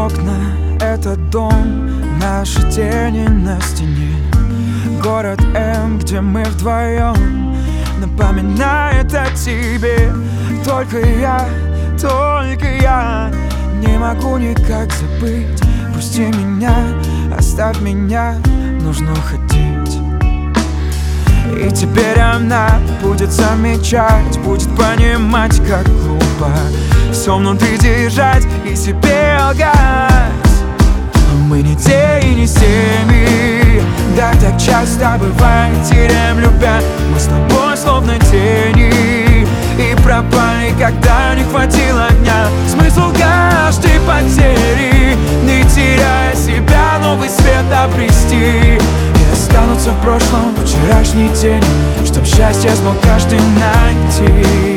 окна, этот дом, наши тени на стене. Город М, где мы вдвоем, напоминает о тебе. Только я не могу никак забыть. Пусти меня, оставь меня, нужно уходить. И теперь она будет замечать, будет понимать, как глупо все внутри держать и себе лгать. Мы не те и не семьи, да так часто бывает, теряем любя. Мы с тобой словно тени и пропали, когда не хватило огня. Смысл каждой потери, не теряя себя, новый свет обрести. И останутся в прошлом вчерашние тени, чтоб счастье смог каждый найти.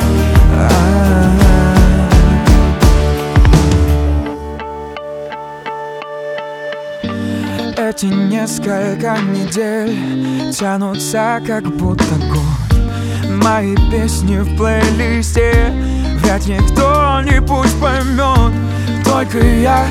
Эти несколько недель тянутся как будто год. Мои песни в плейлисте вряд ли кто-нибудь поймет. Только я,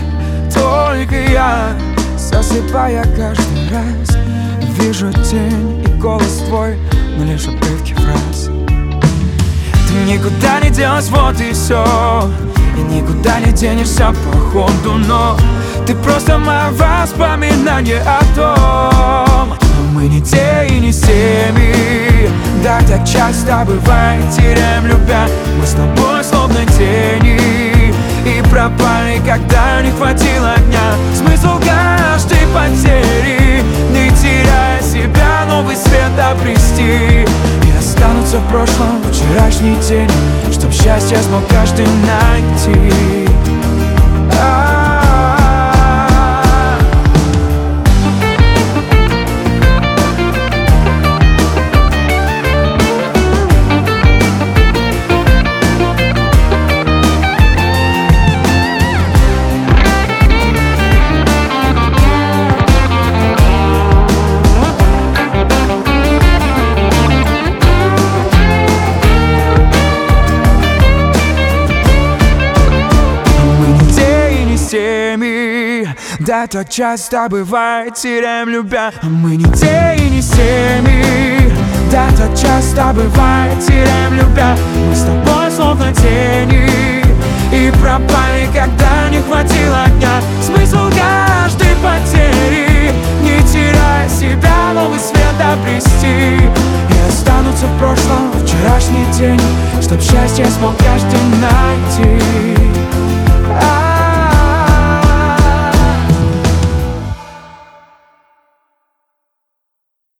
засыпая каждый раз, вижу тень и голос твой, но лишь обрывки фраз. Ты никуда не делась, вот и все, и никуда не денешься походу, но ты просто мое воспоминание о том. Мы не те и не семьи, да так часто бывает, теряем любя. Мы с тобой словно тени и пропали, когда не хватило огня. Смысл каждой потери, не теряя себя, новый свет обрести. И останутся в прошлом вчерашние тени, чтоб счастье смог каждый найти. Да так часто бывает, теряем любя. Мы не те и не семьи, да так часто бывает, теряем любя. Мы с тобой словно тени и пропали, когда не хватило огня. Смысл каждой потери, не теряя себя, новый свет обрести. И останутся в прошлом вчерашние тени, чтоб счастье смог каждый найти.